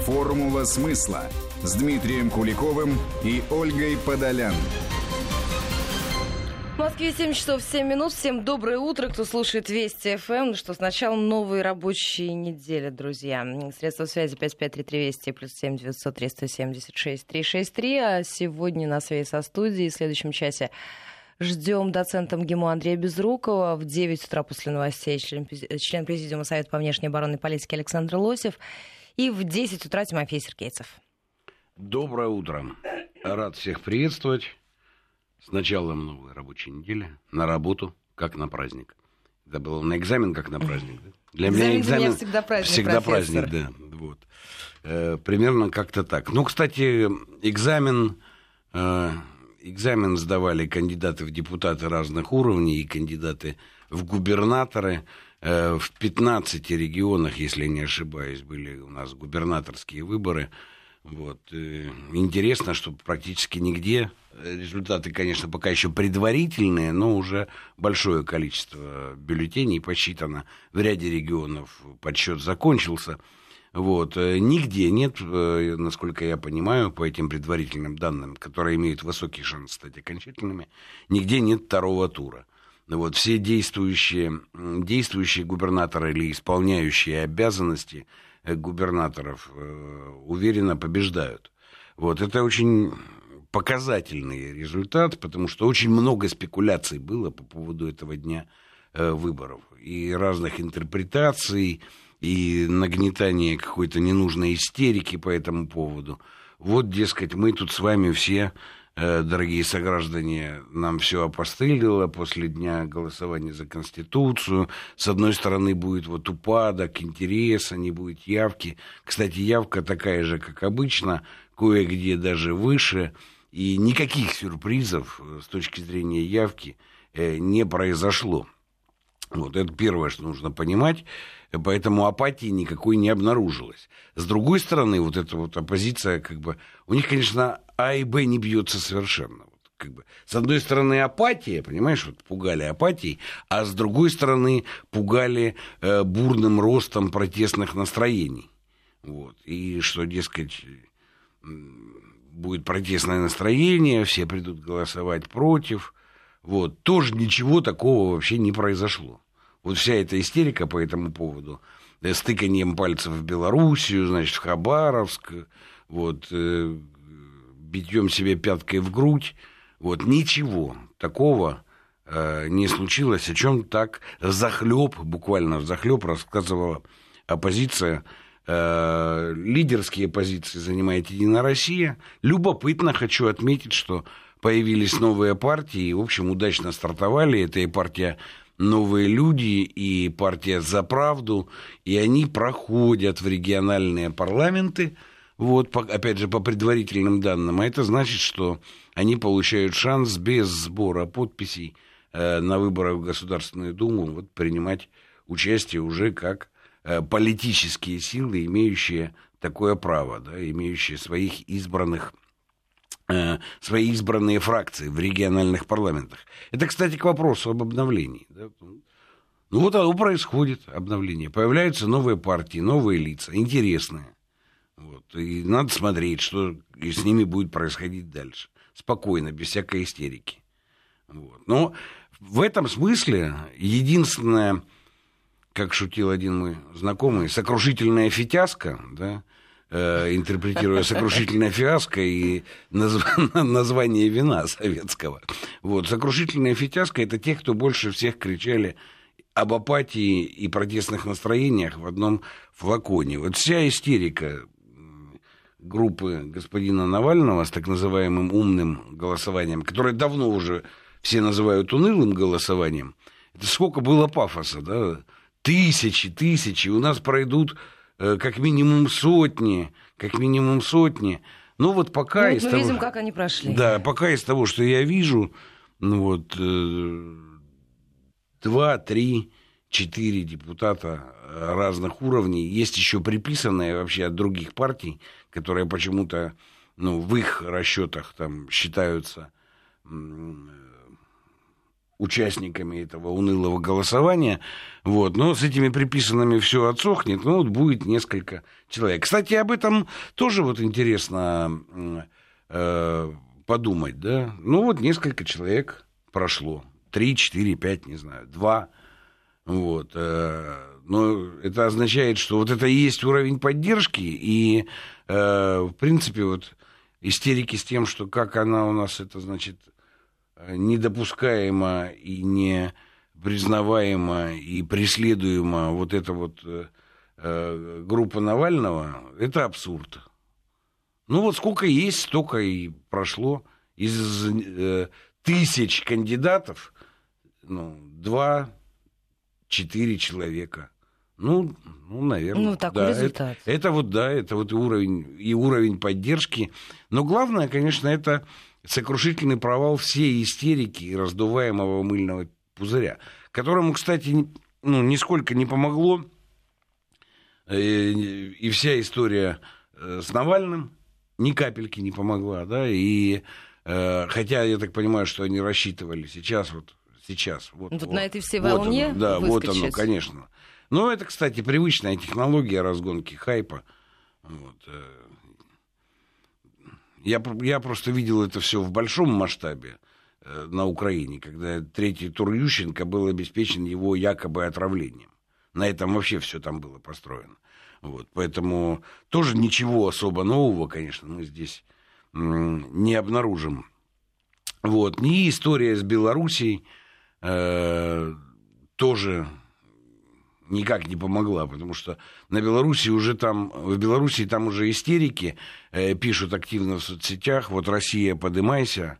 «Формула смысла» с Дмитрием Куликовым и Ольгой Подолян. В Москве 7 часов 7 минут. Всем доброе утро, кто слушает Вести ФМ. Ну что, с началом новой рабочей недели, друзья. Средства связи 5533 Вести плюс 7 903 176 363. А сегодня на связи со студией в следующем часе ждем доцента МГИМО Андрея Безрукова. В 9 утра после новостей член Президиума Совета по внешней оборонной политике Александр Лосев. И в 10 утра Тимофей Сергейцев. Доброе утро. Рад всех приветствовать. С началом новой рабочей недели. На работу, как на праздник. Это было на экзамен, как на праздник. Да? Для меня экзамен всегда праздник, всегда праздник, да. Вот. Примерно как-то так. Ну, кстати, экзамен сдавали кандидаты в депутаты разных уровней и кандидаты в губернаторы. В 15 регионах, если я не ошибаюсь, были у нас губернаторские выборы. Вот. Интересно, что практически нигде результаты, конечно, пока еще предварительные, но уже большое количество бюллетеней посчитано. В ряде регионов подсчет закончился. Вот. Нигде нет, насколько я понимаю, по этим предварительным данным, которые имеют высокий шанс стать окончательными, нигде нет второго тура. Вот. Все действующие губернаторы или исполняющие обязанности губернаторов уверенно побеждают. Вот. Это очень показательный результат, потому что очень много спекуляций было по поводу этого дня выборов. И разных интерпретаций, и нагнетания какой-то ненужной истерики по этому поводу. Вот, дескать, мы тут с вами все, дорогие сограждане, нам все опостылило после дня голосования за Конституцию. С одной стороны, будет вот упадок интереса, не будет явки. Кстати, явка такая же, как обычно, кое-где даже выше. И никаких сюрпризов с точки зрения явки не произошло. Вот это первое, что нужно понимать. Поэтому апатии никакой не обнаружилось. С другой стороны, вот эта вот оппозиция, как бы, у них, конечно, А и Б не бьется совершенно. Вот, как бы. С одной стороны, апатия, понимаешь, вот пугали апатией, а с другой стороны, пугали бурным ростом протестных настроений. Вот. И что, дескать, будет протестное настроение, все придут голосовать против. Вот. Тоже ничего такого вообще не произошло. Вот вся эта истерика по этому поводу, с тыканьем пальцев в Белоруссию, значит, в Хабаровск, вот, битьем себе пяткой в грудь, вот, ничего такого не случилось, о чем так взахлёб, буквально взахлёб рассказывала оппозиция. Лидерские позиции занимает «Единая Россия». Любопытно, хочу отметить, что появились новые партии, и, в общем, удачно стартовали. Это и партия «Новые люди», и партия «За правду», и они проходят в региональные парламенты, вот, опять же, по предварительным данным. А это значит, что они получают шанс без сбора подписей на выборах в Государственную Думу вот, принимать участие уже как политические силы, имеющие такое право, да, имеющие свои избранные фракции в региональных парламентах. Это, кстати, к вопросу об обновлении. Да? Ну вот оно происходит, обновление. Появляются новые партии, новые лица, интересные. Вот. И надо смотреть, что с ними будет происходить дальше. Спокойно, без всякой истерики. Вот. Но в этом смысле единственное, как шутил один мой знакомый, сокрушительная фитяска, да, интерпретируя сокрушительное фиаско и название вина советского. Вот. Сокрушительная фитяска — это те, кто больше всех кричали об апатии и протестных настроениях в одном флаконе. Вот вся истерика группы господина Навального с так называемым умным голосованием, которое давно уже все называют унылым голосованием, это сколько было пафоса, да? Тысячи, у нас пройдут как минимум сотни. Ну вот пока мы видим, как они прошли. Да, пока из того, что я вижу, ну вот 2, 3, 4 депутата разных уровней. Есть еще приписанные вообще от других партий, которые почему-то, ну, в их расчетах там считаются участниками этого унылого голосования. Вот. Но с этими приписанными все отсохнет. Ну, вот будет несколько человек. Кстати, об этом тоже вот интересно подумать, да? Ну, вот несколько человек прошло. 3, 4, 5, не знаю, 2. Вот. Но это означает, что вот это и есть уровень поддержки. И, в принципе, вот истерики с тем, что как она у нас, это значит... недопускаемо и не признаваемо и преследуемо вот эта вот группа Навального, это абсурд. Ну вот сколько есть, столько и прошло. Из тысяч кандидатов 2-4 человека. Ну, наверное. Ну, такой результат. Это вот и уровень поддержки. Но главное, конечно, это сокрушительный провал всей истерики и раздуваемого мыльного пузыря, которому, кстати, нисколько не помогло и вся история с Навальным ни капельки не помогла, да, и хотя я так понимаю, что они рассчитывали сейчас. На этой всей волне вот оно, выскочить. Вот оно, конечно. Но это, кстати, привычная технология разгонки хайпа. Вот. Я просто видел это все в большом масштабе на Украине, когда третий тур Ющенко был обеспечен его якобы отравлением. На этом вообще все там было построено. Вот, поэтому тоже ничего особо нового, конечно, мы здесь не обнаружим. Вот. И история с Белоруссией тоже никак не помогла, потому что в Белоруссии там уже истерики пишут активно в соцсетях, вот «Россия, подымайся»,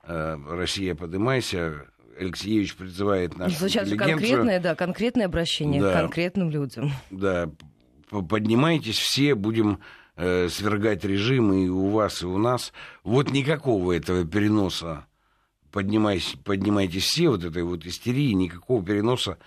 Алексеевич призывает нашу интеллигенцию. Конкретное обращение к конкретным людям. Да, поднимайтесь все, будем свергать режим и у вас, и у нас. Вот никакого этого переноса, поднимайтесь все, вот этой вот истерии, никакого переноса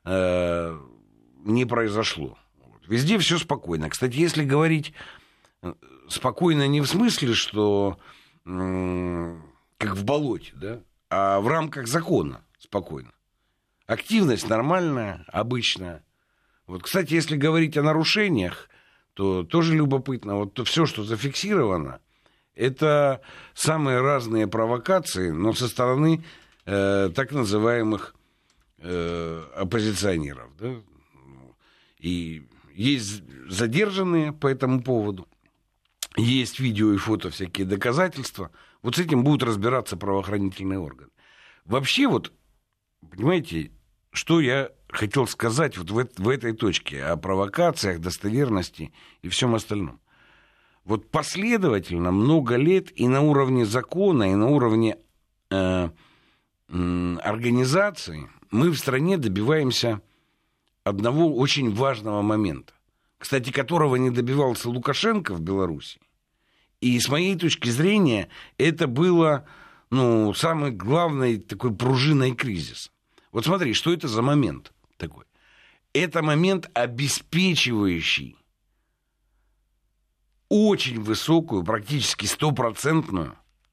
не произошло. Везде все спокойно. Кстати, если говорить спокойно не в смысле, что как в болоте, да, а в рамках закона спокойно. Активность нормальная, обычная. Вот, кстати, если говорить о нарушениях, то тоже любопытно. Вот все, что зафиксировано, это самые разные провокации, но со стороны так называемых оппозиционеров, да? И есть задержанные по этому поводу, есть видео и фото, всякие доказательства. Вот с этим будут разбираться правоохранительные органы. Вообще, вот, понимаете, что я хотел сказать вот в этой точке о провокациях, достоверности и всем остальном. Вот последовательно много лет и на уровне закона, и на уровне организации мы в стране добиваемся одного очень важного момента, кстати, которого не добивался Лукашенко в Беларуси. И с моей точки зрения это было самой главной такой пружиной кризиса. Вот смотри, что это за момент такой? Это момент, обеспечивающий очень высокую, практически 100%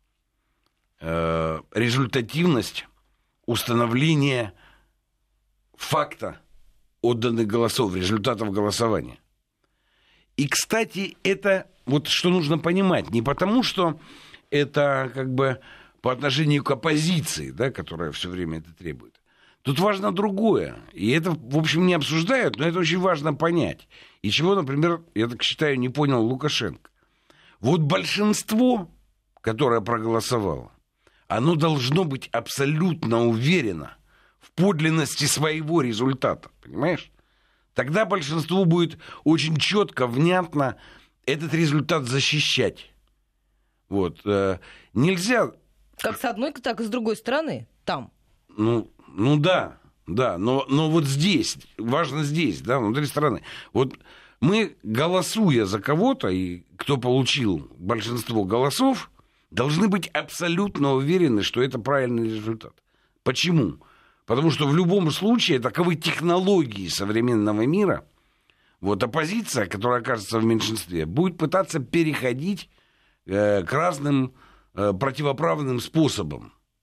результативность установления факта отданных голосов, результатов голосования. И, кстати, это вот что нужно понимать, не потому, что это как бы по отношению к оппозиции, да, которая все время это требует. Тут важно другое. И это, в общем, не обсуждают, но это очень важно понять. И чего, например, я так считаю, не понял Лукашенко. Вот большинство, которое проголосовало, оно должно быть абсолютно уверено в подлинности своего результата. Понимаешь? Тогда большинство будет очень четко, внятно этот результат защищать. Вот. Нельзя... Как с одной, так и с другой стороны, там. Ну да, но вот здесь, важно здесь, да, внутри страны. Вот мы, голосуя за кого-то, и кто получил большинство голосов, должны быть абсолютно уверены, что это правильный результат. Почему? Потому что в любом случае таковы технологии современного мира. Вот оппозиция, которая окажется в меньшинстве, будет пытаться переходить к разным противоправным способам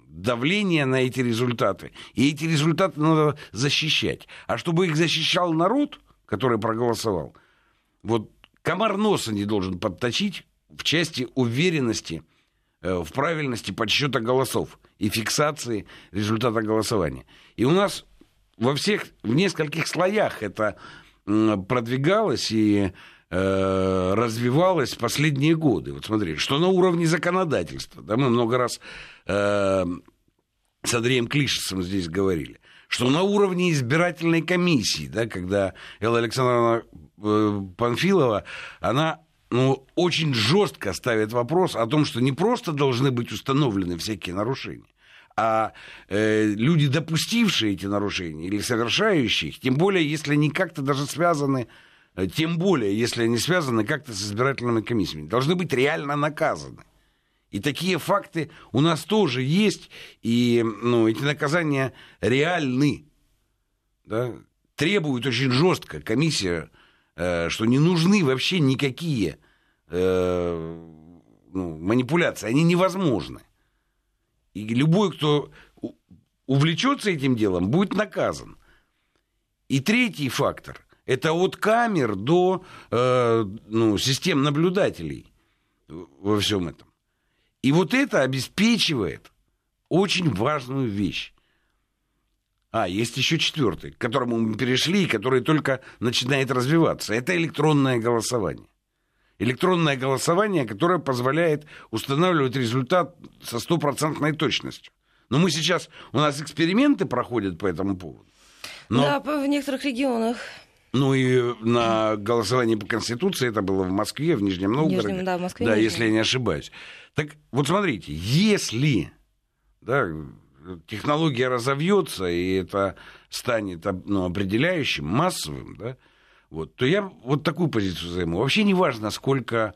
давление на эти результаты. И эти результаты надо защищать. А чтобы их защищал народ, который проголосовал, вот комар носа не должен подточить в части уверенности в правильности подсчета голосов и фиксации результата голосования. И у нас в нескольких слоях это продвигалось и развивалось в последние годы. Вот смотрите, что на уровне законодательства, да, мы много раз с Андреем Клишесом здесь говорили, что на уровне избирательной комиссии, да, когда Элла Александровна Панфилова, она очень жестко ставит вопрос о том, что не просто должны быть установлены всякие нарушения, а люди, допустившие эти нарушения или совершающие их, тем более, если они как-то даже связаны, тем более, если они связаны как-то с избирательными комиссиями, должны быть реально наказаны. И такие факты у нас тоже есть, и эти наказания реальны. Да? Требует очень жестко комиссия, что не нужны вообще никакие манипуляции, они невозможны. И любой, кто увлечется этим делом, будет наказан. И третий фактор – это от камер до систем наблюдателей во всем этом. И вот это обеспечивает очень важную вещь. Есть еще четвертый, к которому мы перешли, и который только начинает развиваться. Это электронное голосование. Электронное голосование, которое позволяет устанавливать результат со 100% точностью. Но мы сейчас, у нас эксперименты проходят по этому поводу. Да, в некоторых регионах. И на голосовании по Конституции, это было в Москве, в Нижнем Новгороде. В Москве, да, если я не ошибаюсь. Так вот смотрите, если технология разовьется, и это станет определяющим, массовым, да, то я вот такую позицию займу. Вообще не важно, сколько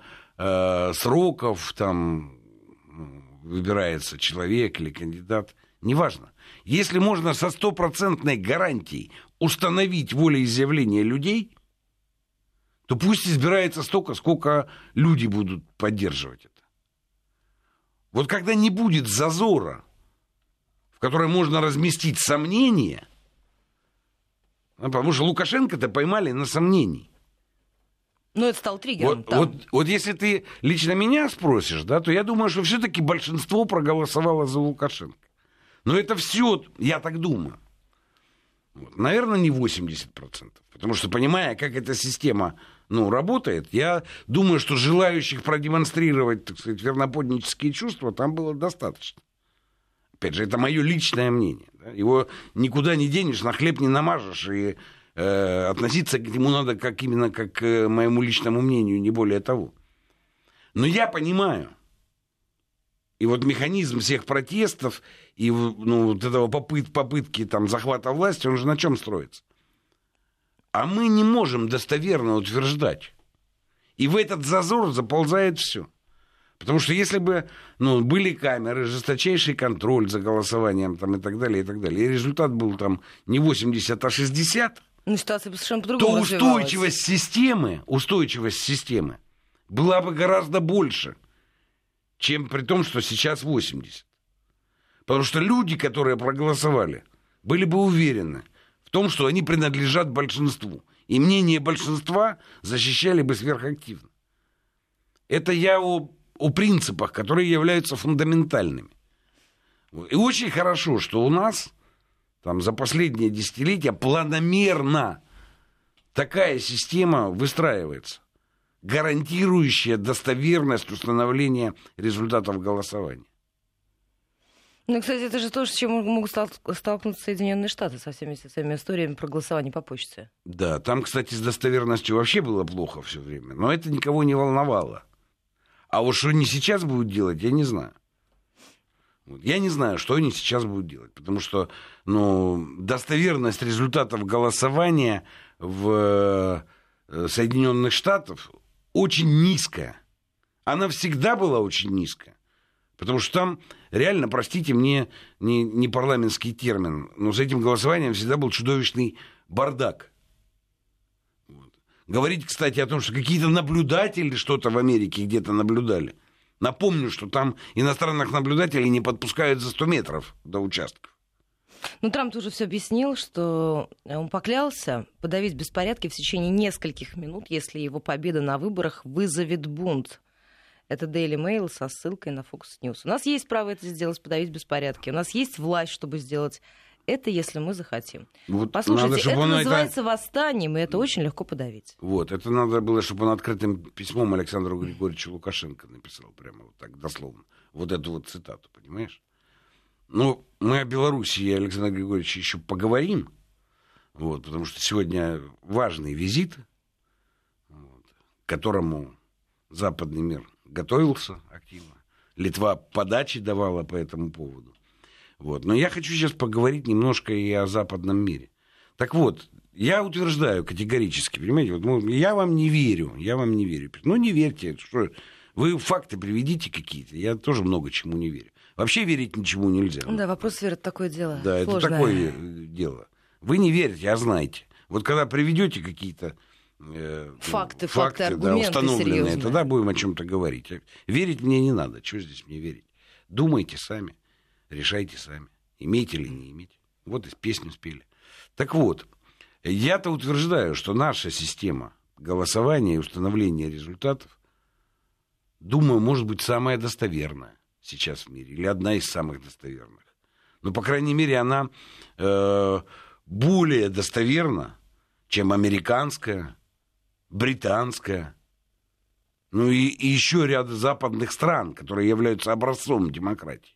сроков там выбирается человек или кандидат, не важно. Если можно со 100% гарантией установить волеизъявление людей, то пусть избирается столько, сколько люди будут поддерживать это. Вот когда не будет зазора, в котором можно разместить сомнения, потому что Лукашенко-то поймали на сомнении. Это стал триггером. Вот если ты лично меня спросишь, да, то я думаю, что все-таки большинство проголосовало за Лукашенко. Но это все, я так думаю. Наверное, не 80%. Потому что, понимая, как эта система работает, я думаю, что желающих продемонстрировать, так сказать, верноподнические чувства там было достаточно. Опять же, это мое личное мнение. Да? Его никуда не денешь, на хлеб не намажешь, и относиться к нему надо именно как к моему личному мнению, не более того. Но я понимаю, и вот механизм всех протестов и вот этого попытки там, захвата власти, он же на чем строится? А мы не можем достоверно утверждать. И в этот зазор заползает все. Потому что если бы были камеры, жесточайший контроль за голосованием там, и так далее, и результат был там не 80, а 60, ситуация совершенно по-другому то устойчивость системы была бы гораздо больше, чем при том, что сейчас 80. Потому что люди, которые проголосовали, были бы уверены в том, что они принадлежат большинству. И мнение большинства защищали бы сверхактивно. Это я о принципах, которые являются фундаментальными. И очень хорошо, что у нас там, за последние десятилетия планомерно такая система выстраивается, гарантирующая достоверность установления результатов голосования. Кстати, это же то, с чем могут столкнуться Соединенные Штаты со всеми своими историями про голосование по почте. Да, там, кстати, с достоверностью вообще было плохо все время, но это никого не волновало. А вот что они сейчас будут делать, я не знаю. Я не знаю, что они сейчас будут делать, потому что достоверность результатов голосования в Соединенных Штатах очень низкая. Она всегда была очень низкая. Потому что там реально, простите мне, не парламентский термин, но с этим голосованием всегда был чудовищный бардак. Говорить, кстати, о том, что какие-то наблюдатели что-то в Америке где-то наблюдали, Напомню, что там иностранных наблюдателей не подпускают за 100 метров до участков. Ну, Трамп уже все объяснил, что он поклялся подавить беспорядки в течение нескольких минут, если его победа на выборах вызовет бунт. Это Daily Mail со ссылкой на Fox News. У нас есть право это сделать, подавить беспорядки. У нас есть власть, чтобы сделать это, если мы захотим. Вот послушайте, это называется восстанием, и это очень легко подавить. Вот, это надо было, чтобы он открытым письмом Александру Григорьевичу Лукашенко написал, прямо вот так, дословно. Вот эту вот цитату, понимаешь? Ну, мы о Беларуси и Александре Григорьевиче еще поговорим, вот, потому что сегодня важный визит, вот, к которому западный мир готовился активно. Литва подачи давала по этому поводу. Вот. Но я хочу сейчас поговорить немножко и о западном мире. Так вот, я утверждаю категорически, понимаете, вот, я вам не верю. Ну, не верьте, что вы факты приведите какие-то, я тоже много чему не верю. Вообще верить ничему нельзя. Да, вопрос веры — такое дело. Да, сложное. Это такое дело. Вы не верите, а знаете. Вот когда приведете какие-то факты, да, аргументы установленные, серьезные, тогда будем о чем-то говорить. Верить мне не надо. Чего здесь мне верить? Думайте сами, решайте сами. Имейте или не имейте. Вот и песню спели. Так вот, я-то утверждаю, что наша система голосования и установления результатов, думаю, может быть самая достоверная сейчас в мире, или одна из самых достоверных. Но, по крайней мере, она более достоверна, чем американская, британская, ну и еще ряд западных стран, которые являются образцом демократии.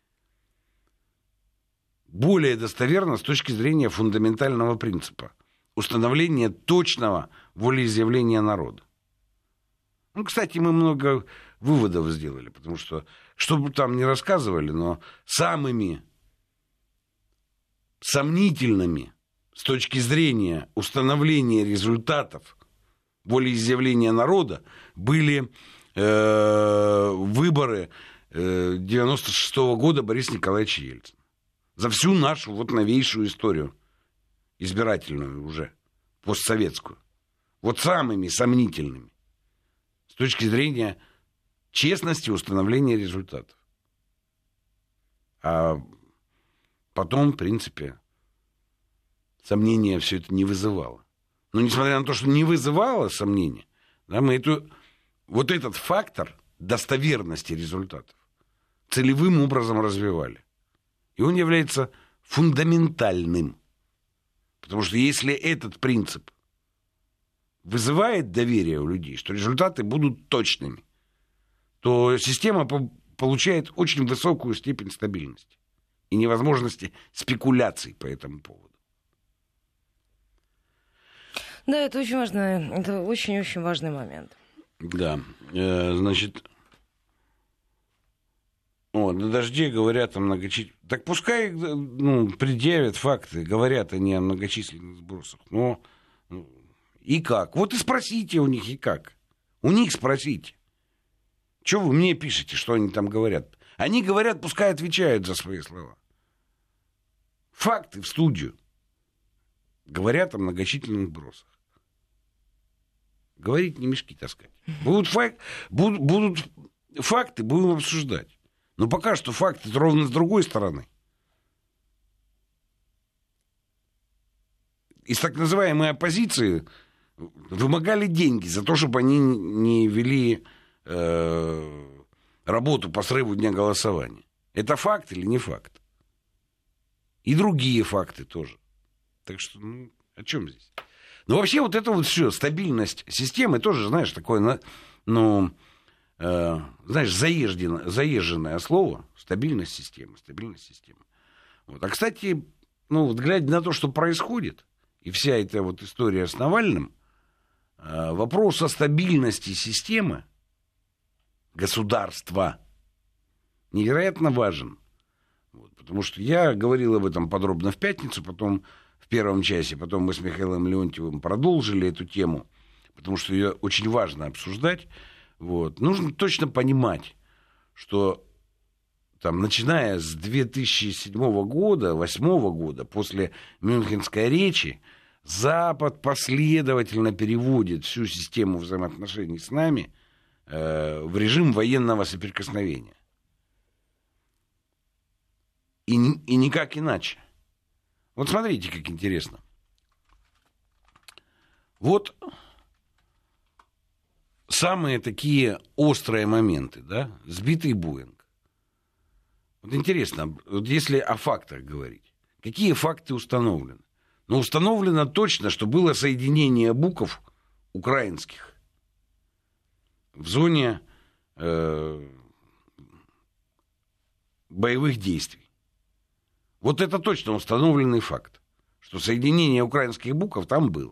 Более достоверна с точки зрения фундаментального принципа установления точного волеизъявления народа. Ну, кстати, мы много выводов сделали, потому что бы там ни рассказывали, но самыми сомнительными с точки зрения установления результатов волеизъявления народа были выборы 1996 года Бориса Николаевича Ельцина. За всю нашу вот новейшую историю, избирательную уже, постсоветскую. Вот самыми сомнительными с точки зрения честности установления результатов. А потом, в принципе, сомнения все это не вызывало. Но несмотря на то, что не вызывало сомнения, да, мы вот этот фактор достоверности результатов целевым образом развивали. И он является фундаментальным. Потому что если этот принцип вызывает доверие у людей, что результаты будут точными, то система получает очень высокую степень стабильности и невозможности спекуляций по этому поводу. Да, это очень важно, это очень-очень важный момент. Да, значит, на дожде говорят о многочисленных... Так пускай предъявят факты, говорят они о многочисленных сбросах. Но и как? Вот и спросите у них, и как. У них спросите. Чего вы мне пишете, что они там говорят? Они говорят, пускай отвечают за свои слова. Факты в студию. Говорят о многочисленных сбросах. Говорить, не мешки таскать. Будут факты, будем обсуждать. Но пока что факты ровно с другой стороны. Из так называемой оппозиции вымогали деньги за то, чтобы они не вели работу по срыву дня голосования. Это факт или не факт? И другие факты тоже. Так что, о чем здесь? Ну, вообще, вот это вот все, стабильность системы, тоже, знаешь, такое, знаешь, заезженное слово, стабильность системы. Вот. А, кстати, вот глядя на то, что происходит, и вся эта вот история с Навальным, вопрос о стабильности системы государства невероятно важен. Вот, потому что я говорил об этом подробно в пятницу, потом в первом часе, потом мы с Михаилом Леонтьевым продолжили эту тему, потому что ее очень важно обсуждать. Вот. Нужно точно понимать, что там, начиная с 2007 года, 2008 года, после Мюнхенской речи, Запад последовательно переводит всю систему взаимоотношений с нами в режим военного соприкосновения. И никак иначе. Вот смотрите, как интересно. Вот самые такие острые моменты, да? Сбитый Боинг. Вот интересно, вот если о фактах говорить, какие факты установлены? Но установлено точно, что было соединение буков украинских в зоне боевых действий. Вот это точно установленный факт, что соединение украинских букв там было.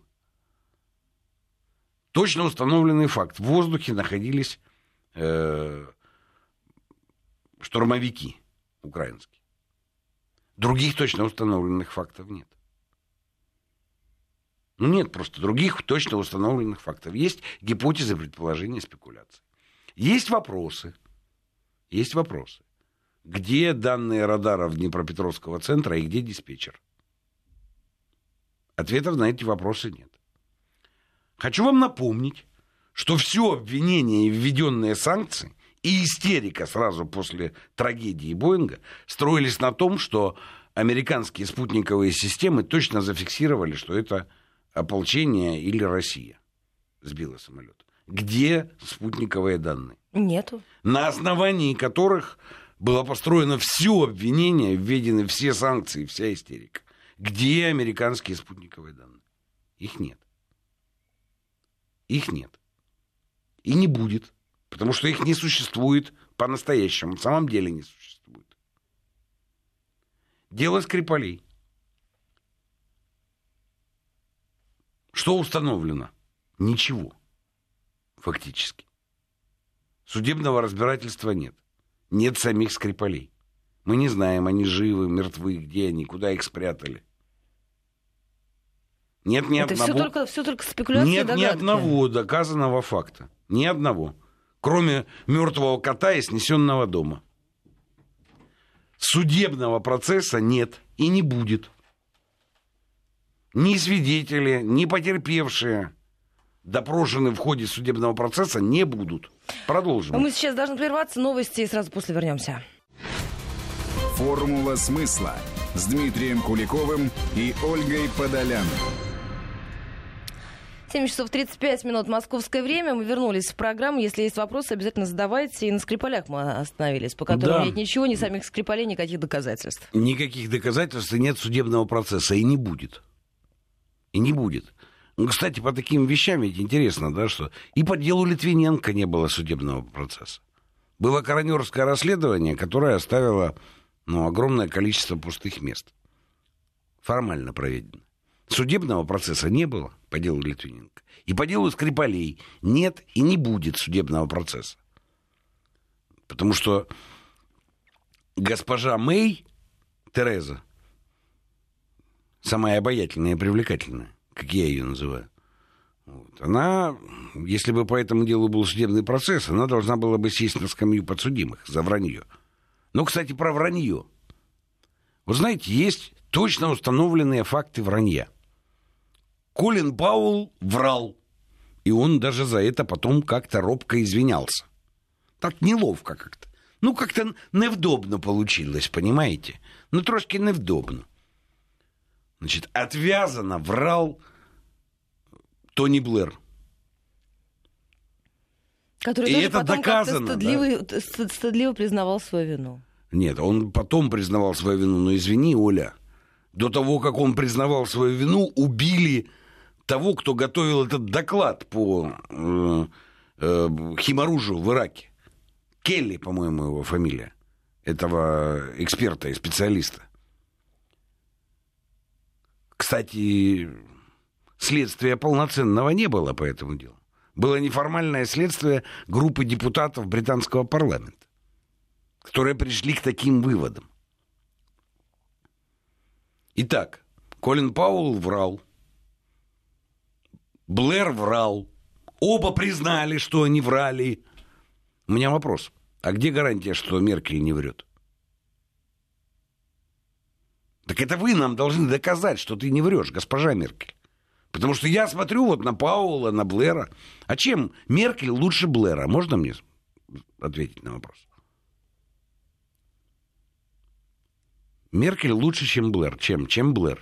Точно установленный факт. В воздухе находились штурмовики украинские. Других точно установленных фактов нет. Ну, нет просто других точно установленных фактов. Есть гипотезы, предположения, спекуляции. Есть вопросы. Где данные радаров Днепропетровского центра и где диспетчер? Ответов на эти вопросы нет. Хочу вам напомнить, что все обвинения и введенные санкции и истерика сразу после трагедии Боинга строились на том, что американские спутниковые системы точно зафиксировали, что это ополчение или Россия сбила самолет. Где спутниковые данные? Нету. На основании которых было построено все обвинение, введены все санкции, вся истерика. Где американские спутниковые данные? Их нет. Их нет. И не будет. Потому что их не существует по-настоящему. В самом деле не существует. Дело Скрипалей. Что установлено? Ничего. Фактически. Судебного разбирательства нет. Нет самих Скрипалей. Мы не знаем, они живы, мертвы, где они, куда их спрятали. Нет ни одного... Это все только спекуляции и догадки. Нет ни одного доказанного факта. Ни одного. Кроме мертвого кота и снесенного дома. Судебного процесса нет и не будет. Ни свидетели, ни потерпевшие, допрошены в ходе судебного процесса, не будут. Продолжим. Мы сейчас должны прерваться. Новости и сразу после вернемся. Формула смысла с Дмитрием Куликовым и Ольгой Подолян. 7 часов 35 минут московское время. Мы вернулись в программу. Если есть вопросы, обязательно задавайте. И на Скрипалях мы остановились, по которым нет ничего, ни самих Скрипалей, никаких доказательств. Никаких доказательств и нет судебного процесса. И не будет. И не будет. Ну, кстати, по таким вещам ведь интересно, да, что и по делу Литвиненко не было судебного процесса. Было коронерское расследование, которое оставило огромное количество пустых мест. Формально проведено. Судебного процесса не было по делу Литвиненко. И по делу Скрипалей нет и не будет судебного процесса. Потому что госпожа Мэй, Тереза, самая обаятельная и привлекательная, как я ее называю, она, если бы по этому делу был судебный процесс, она должна была бы сесть на скамью подсудимых за вранье. Но, кстати, про вранье. Вы знаете, есть точно установленные факты вранья. Колин Пауэлл врал, и он даже за это потом как-то робко извинялся. Так неловко как-то. Как-то невдобно получилось, понимаете? Трошки невдобно. Значит, отвязанно врал Тони Блэр. Который тоже это потом доказано, как-то стыдливо признавал свою вину. Нет, он потом признавал свою вину, но извини, Оля, до того, как он признавал свою вину, убили того, кто готовил этот доклад по химоружию в Ираке. Келли, по-моему, его фамилия, этого эксперта и специалиста. Кстати, следствия полноценного не было по этому делу. Было неформальное следствие группы депутатов британского парламента, которые пришли к таким выводам. Итак, Колин Пауэлл врал, Блэр врал, оба признали, что они врали. У меня вопрос, а где гарантия, что Меркель не врет? Так это вы нам должны доказать, что ты не врешь, госпожа Меркель. Потому что я смотрю вот на Пауэлла, на Блэра. А чем Меркель лучше Блэра? Можно мне ответить на вопрос? Меркель лучше, чем Блэр. Чем Блэр?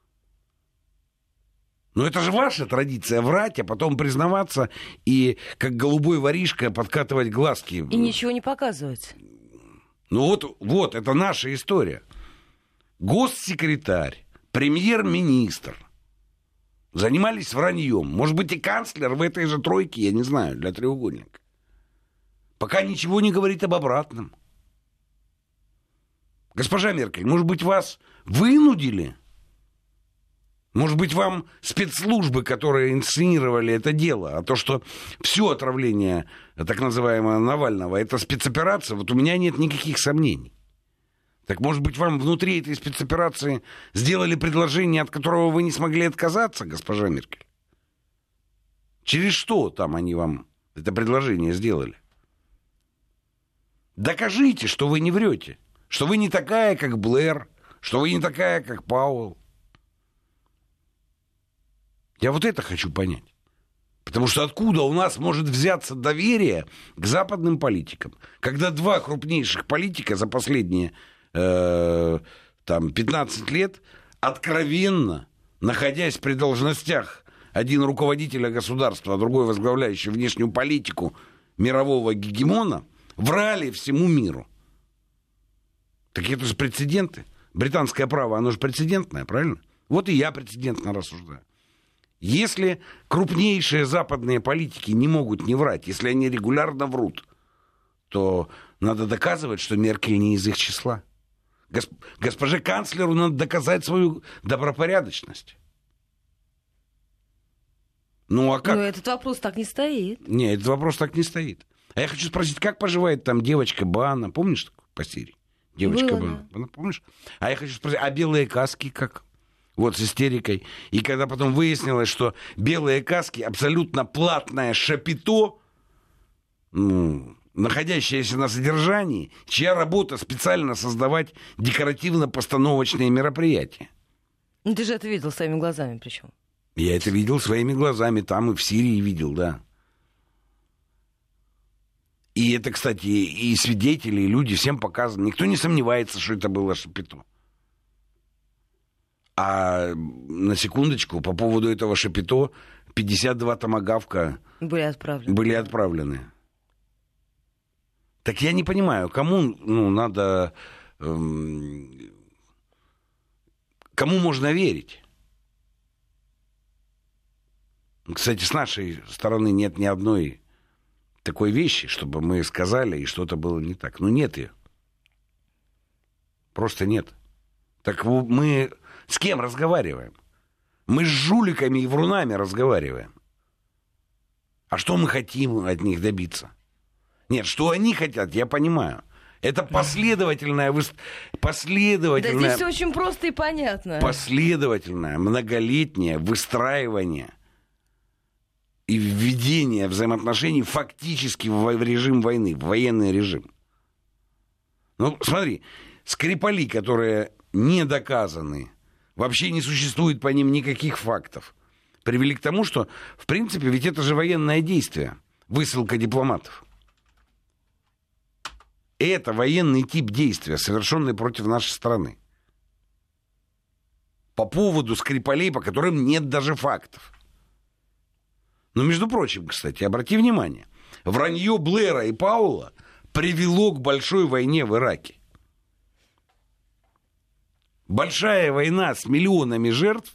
Но это же ваша традиция врать, а потом признаваться и как голубой воришка подкатывать глазки. И ничего не показывать. Ну вот, это наша история. Госсекретарь, премьер-министр занимались враньем. Может быть, и канцлер в этой же тройке, я не знаю, для треугольника. Пока ничего не говорит об обратном. Госпожа Меркель, может быть, вас вынудили? Может быть, вам спецслужбы, которые инсценировали это дело, а то, что все отравление так называемого Навального, это спецоперация, вот у меня нет никаких сомнений. Так, может быть, вам внутри этой спецоперации сделали предложение, от которого вы не смогли отказаться, госпожа Меркель? Через что там они вам это предложение сделали? Докажите, что вы не врете, что вы не такая, как Блэр, что вы не такая, как Пауэлл. Я вот это хочу понять. Потому что откуда у нас может взяться доверие к западным политикам, когда два крупнейших политика за последние 15 лет откровенно, находясь при должностях, один руководителя государства, а другой возглавляющий внешнюю политику мирового гегемона, врали всему миру. Так это же прецеденты. Британское право, оно же прецедентное, правильно? Вот и я прецедентно рассуждаю. Если крупнейшие западные политики не могут не врать, если они регулярно врут, то надо доказывать, что Меркель не из их числа. Госпоже канцлеру надо доказать свою добропорядочность. Ну, а как? Но этот вопрос так не стоит. Не, этот вопрос так не стоит. А я хочу спросить, как поживает там девочка Бана? Помнишь такую по Сирии? Девочка Бана. Помнишь? А я хочу спросить, а белые каски как? Вот с истерикой. И когда потом выяснилось, что белые каски абсолютно платное шапито, находящаяся на содержании, чья работа специально создавать декоративно-постановочные мероприятия. Ну, ты же это видел своими глазами причем. Я это видел своими глазами, там и в Сирии видел, да. И это, кстати, и свидетели, и люди, всем показано. Никто не сомневается, что это было шапито. А на секундочку, по поводу этого шапито 52 томагавка были отправлены. Так я не понимаю, кому надо... кому можно верить? Кстати, с нашей стороны нет ни одной такой вещи, чтобы мы сказали, и что-то было не так. Ну, нет ее. Просто нет. Так мы с кем разговариваем? Мы с жуликами и врунами разговариваем. А что мы хотим от них добиться? Нет, что они хотят, я понимаю. Это последовательное... Да здесь все очень просто и понятно. Последовательное, многолетнее выстраивание и введение взаимоотношений фактически в режим войны, в военный режим. Ну, смотри, Скрипали, которые не доказаны, вообще не существует по ним никаких фактов, привели к тому, что, в принципе, ведь это же военное действие, высылка дипломатов. Это военный тип действия, совершенный против нашей страны. По поводу Скрипалей, по которым нет даже фактов. Но, между прочим, кстати, обрати внимание, вранье Блэра и Пауэлла привело к большой войне в Ираке. Большая война с миллионами жертв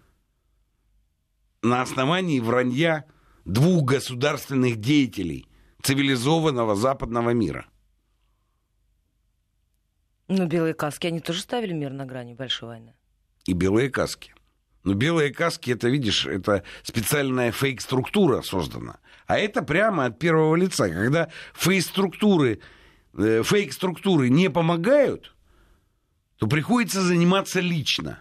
на основании вранья двух государственных деятелей цивилизованного западного мира. Ну, белые каски, они тоже ставили мир на грани большой войны. И белые каски. Но белые каски, это, видишь, это специальная фейк-структура создана. А это прямо от первого лица. Когда фейк-структуры не помогают, то приходится заниматься лично.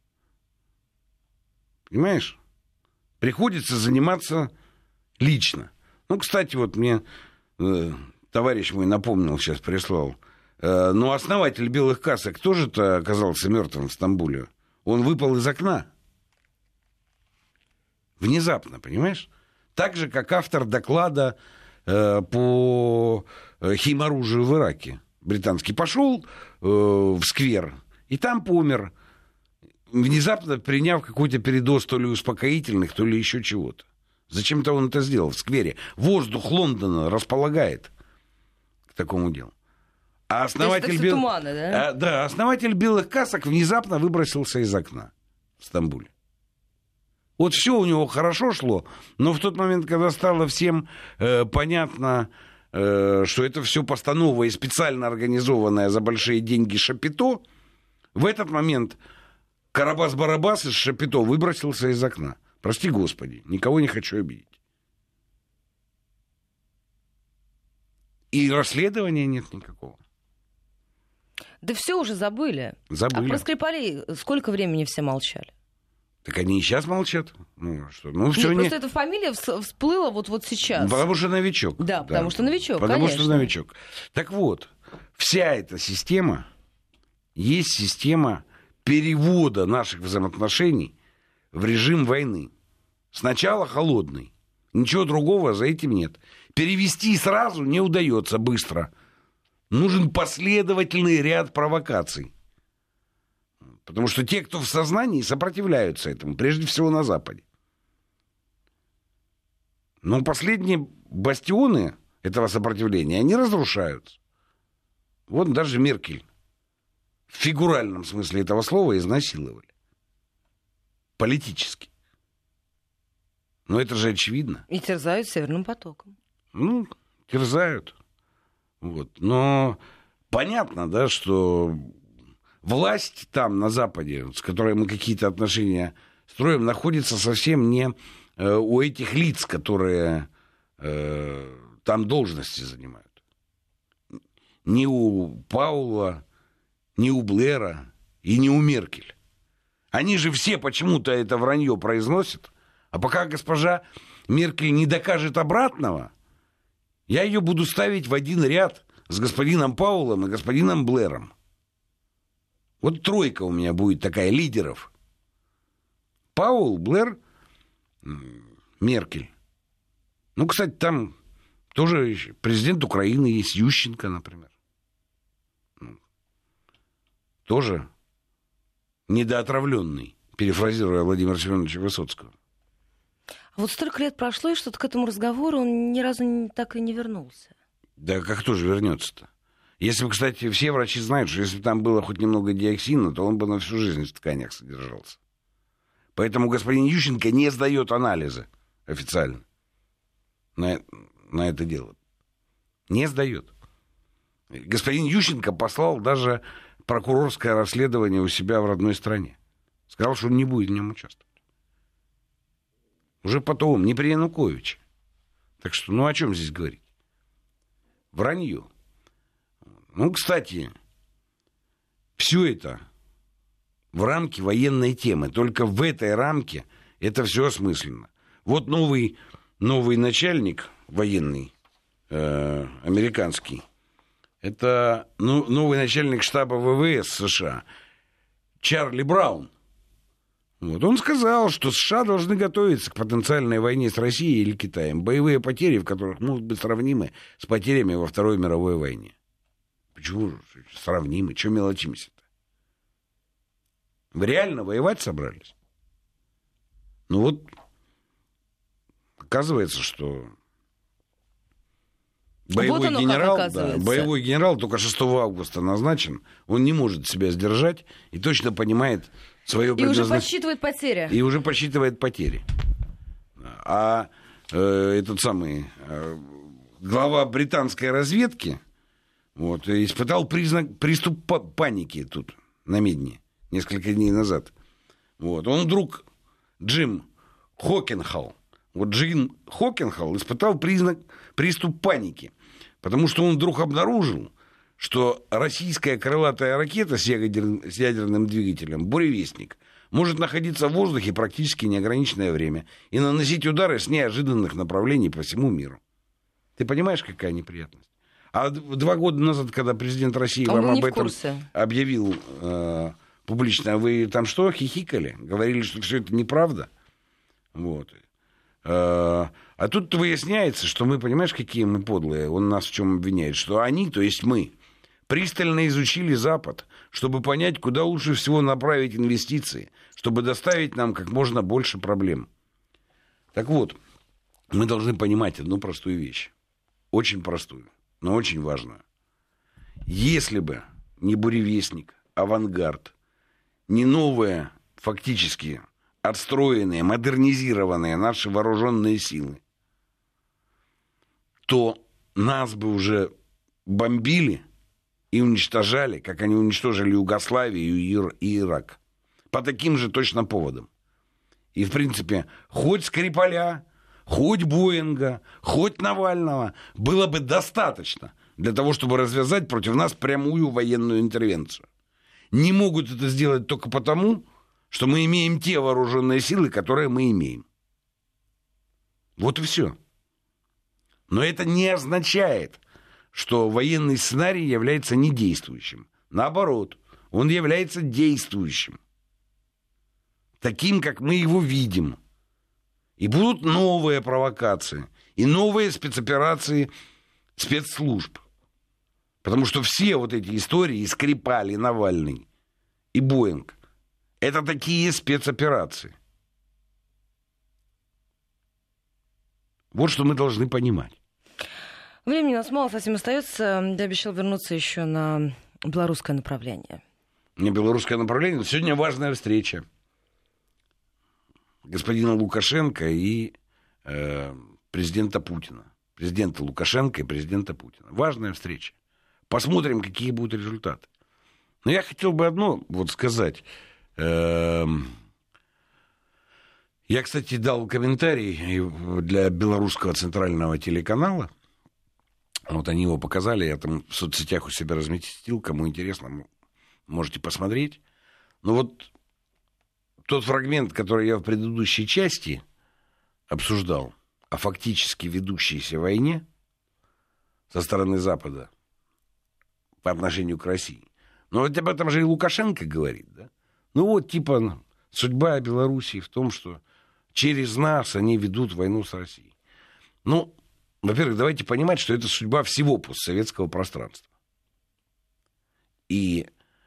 Понимаешь? Приходится заниматься лично. Ну, кстати, вот мне товарищ мой напомнил, сейчас прислал, но основатель белых касок тоже-то оказался мертвым в Стамбуле. Он выпал из окна. Внезапно, понимаешь? Так же, как автор доклада по химоружию в Ираке. Британский пошел в сквер и там помер, внезапно приняв какой-то передоз то ли успокоительных, то ли еще чего-то. Зачем-то он это сделал в сквере. Воздух Лондона располагает к такому делу. А основатель, туманы, да? Да, основатель белых касок внезапно выбросился из окна в Стамбуле. Вот все у него хорошо шло, но в тот момент, когда стало всем понятно, что это все постанова и специально организованная за большие деньги Шапито, в этот момент Карабас-Барабас из Шапито выбросился из окна. Прости господи, никого не хочу обидеть. И расследования нет никакого. Да все уже забыли. Забыли. А про Скрипалей сколько времени все молчали? Так они и сейчас молчат. Ну, что? Ну, Нет, просто эта фамилия всплыла вот сейчас. Потому что новичок. Да, потому что новичок, Потому конечно. что новичок. Так вот, вся эта система есть система перевода наших взаимоотношений в режим войны. Сначала холодный. Ничего другого за этим нет. Перевести сразу не удается быстро. Нужен последовательный ряд провокаций. Потому что те, кто в сознании, сопротивляются этому, прежде всего на Западе. Но последние бастионы этого сопротивления, они разрушаются. Вот даже Меркель в фигуральном смысле этого слова изнасиловали. Политически. Но это же очевидно. И терзают Северным потоком. Ну, терзают. Вот. Но понятно, да, что власть там, на Западе, с которой мы какие-то отношения строим, находится совсем не у этих лиц, которые там должности занимают. Ни у Паула, ни у Блэра и ни у Меркель. Они же все почему-то это вранье произносят, а пока госпожа Меркель не докажет обратного, я ее буду ставить в один ряд с господином Паулом и господином Блэром. Вот тройка у меня будет такая лидеров. Паул, Блэр, Меркель. Ну, кстати, там тоже президент Украины есть, Ющенко, например. Тоже недоотравленный, перефразируя Владимира Семеновича Высоцкого. А вот столько лет прошло, и что-то к этому разговору он ни разу так и не вернулся. Да как кто же вернется-то? Если бы, кстати, все врачи знают, что если бы там было хоть немного диоксина, то он бы на всю жизнь в тканях содержался. Поэтому господин Ющенко не сдает анализы официально на это дело. Не сдает. Господин Ющенко послал даже прокурорское расследование у себя в родной стране. Сказал, что он не будет в нем участвовать. Уже потом, не при Януковиче. Так что, ну о чем здесь говорить? Вранье. Ну, кстати, все это в рамке военной темы. Только в этой рамке это все осмысленно. Вот новый начальник военный, американский, это новый начальник штаба ВВС США, Чарли Браун. Вот он сказал, что США должны готовиться к потенциальной войне с Россией или Китаем, боевые потери в которых могут быть сравнимы с потерями во Второй мировой войне. Почему сравнимы? Чего мелочимся-то? Вы реально воевать собрались? Ну вот, оказывается, что боевой генерал только 6 августа назначен, он не может себя сдержать и точно понимает свое предназначение. И уже подсчитывает потери. И уже подсчитывает потери. А этот самый глава британской разведки вот, испытал приступ паники тут, на Медне, несколько дней назад. Вот. Он вдруг, Джим Хокенхалл, испытал приступ паники, потому что он вдруг обнаружил, что российская крылатая ракета с ядерным двигателем «Буревестник» может находиться в воздухе практически неограниченное время и наносить удары с неожиданных направлений по всему миру. Ты понимаешь, какая неприятность? А 2 года назад, когда президент России вам об этом объявил публично, вы там что, хихикали? Говорили, что все это неправда? Вот. А тут выясняется, что мы, понимаешь, какие мы подлые. Он нас в чем обвиняет? Что они, то есть мы, пристально изучили Запад, чтобы понять, куда лучше всего направить инвестиции, чтобы доставить нам как можно больше проблем. Так вот, мы должны понимать одну простую вещь. Очень простую, но очень важную. Если бы не буревестник, авангард, не новые, фактически отстроенные, модернизированные наши вооруженные силы, то нас бы уже бомбили и уничтожали, как они уничтожили Югославию и Ирак. По таким же точно поводам. И, в принципе, хоть Скрипаля, хоть Боинга, хоть Навального было бы достаточно для того, чтобы развязать против нас прямую военную интервенцию. Не могут это сделать только потому, что мы имеем те вооруженные силы, которые мы имеем. Вот и все. Но это не означает, что военный сценарий является недействующим. Наоборот, он является действующим. Таким, как мы его видим. И будут новые провокации, и новые спецоперации спецслужб. Потому что все вот эти истории, и Скрипаль, и Навальный, и Боинг, это такие спецоперации. Вот что мы должны понимать. Времени у нас мало совсем остается. Я обещал вернуться еще на белорусское направление. Не белорусское направление. Сегодня важная встреча господина Лукашенко и президента Путина. Президента Лукашенко и президента Путина. Важная встреча. Посмотрим, какие будут результаты. Но я хотел бы одно вот сказать. Я, кстати, дал комментарий для белорусского центрального телеканала. Вот они его показали, я там в соцсетях у себя разместил. Кому интересно, можете посмотреть. Но вот тот фрагмент, который я в предыдущей части обсуждал, о фактически ведущейся войне со стороны Запада по отношению к России. Но вот об этом же и Лукашенко говорит, да? Ну вот, типа, судьба Белоруссии в том, что через нас они ведут войну с Россией. Ну, во-первых, давайте понимать, что это судьба всего постсоветского пространства. И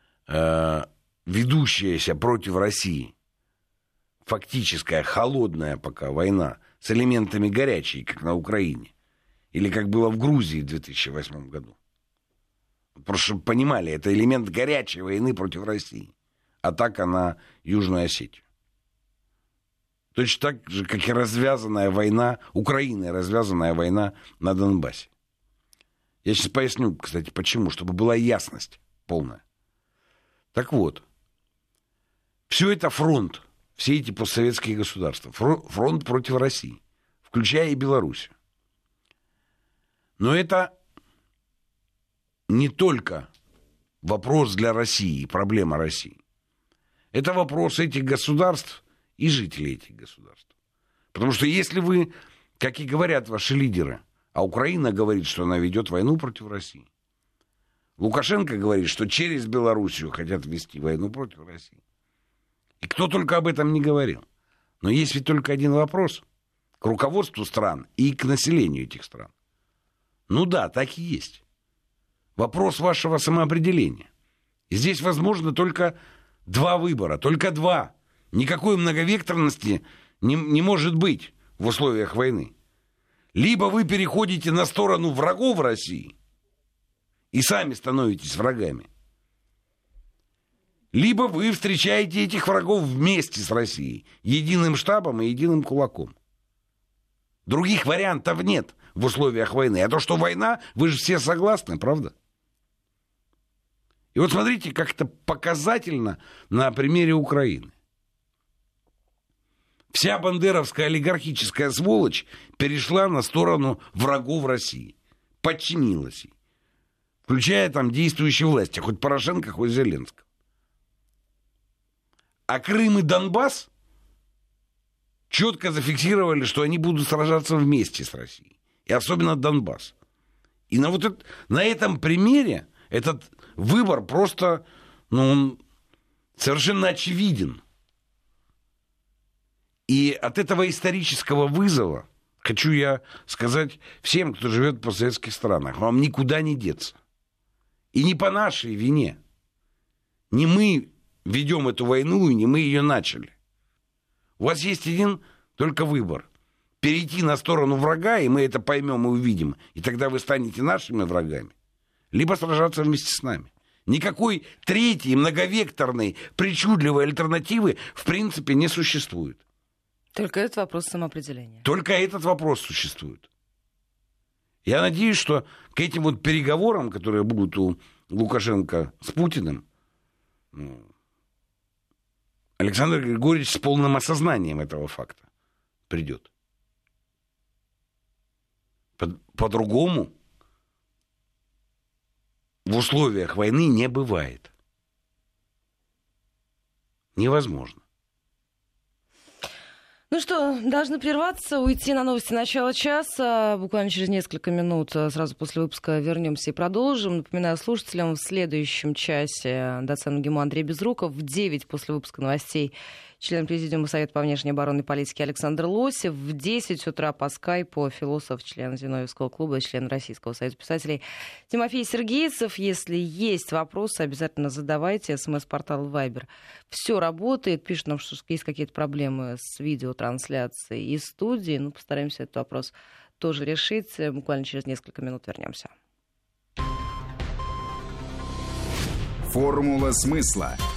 ведущаяся против России фактическая, холодная пока война с элементами горячей, как на Украине, или как было в Грузии в 2008 году. Просто чтобы понимали, это элемент горячей войны против России. Атака на Южную Осетию. Точно так же, как и развязанная война, Украиной развязанная война на Донбассе. Я сейчас поясню, кстати, почему, чтобы была ясность полная. Так вот, все это фронт, все эти постсоветские государства, фронт против России, включая и Белоруссию. Но это не только вопрос для России, проблема России. Это вопрос этих государств и жителей этих государств. Потому что если вы, как и говорят ваши лидеры, а Украина говорит, что она ведет войну против России, Лукашенко говорит, что через Белоруссию хотят вести войну против России. И кто только об этом не говорил. Но есть ведь только один вопрос к руководству стран и к населению этих стран. Ну да, так и есть. Вопрос вашего самоопределения. И здесь возможно только два выбора, только два. Никакой многовекторности не может быть в условиях войны. Либо вы переходите на сторону врагов России и сами становитесь врагами, либо вы встречаете этих врагов вместе с Россией, единым штабом и единым кулаком. Других вариантов нет в условиях войны. А то, что война, вы же все согласны, правда? И вот смотрите, как это показательно на примере Украины. Вся бандеровская олигархическая сволочь перешла на сторону врагов России. Подчинилась ей. Включая там действующие власти. Хоть Порошенко, хоть Зеленского. А Крым и Донбасс четко зафиксировали, что они будут сражаться вместе с Россией. И особенно Донбасс. И на этом примере этот выбор просто, он совершенно очевиден. И от этого исторического вызова хочу я сказать всем, кто живет в постсоветских странах, вам никуда не деться. И не по нашей вине. Не мы ведем эту войну, и не мы ее начали. У вас есть один только выбор. Перейти на сторону врага, и мы это поймем и увидим. И тогда вы станете нашими врагами. Либо сражаться вместе с нами. Никакой третьей, многовекторной, причудливой альтернативы в принципе не существует. Только этот вопрос самоопределения. Только этот вопрос существует. Я надеюсь, что к этим вот переговорам, которые будут у Лукашенко с Путиным, Александр Григорьевич с полным осознанием этого факта придет. По-другому в условиях войны не бывает. Невозможно. Ну что, должны прерваться, уйти на новости начала часа. Буквально через несколько минут, сразу после выпуска, вернемся и продолжим. Напоминаю слушателям, в следующем часе доцент МГИМО Андрей Безруков, в 9 после выпуска новостей член Президиума Совета по внешней оборонной политике Александр Лосев, в 10 утра по скайпу философ, член Зиновьевского клуба, член Российского союза писателей Тимофей Сергеевцев. Если есть вопросы, обязательно задавайте. СМС-портал Viber. Все работает. Пишут нам, что есть какие-то проблемы с видеотрансляцией из студии. Ну, постараемся этот вопрос тоже решить. Буквально через несколько минут вернемся. Формула смысла.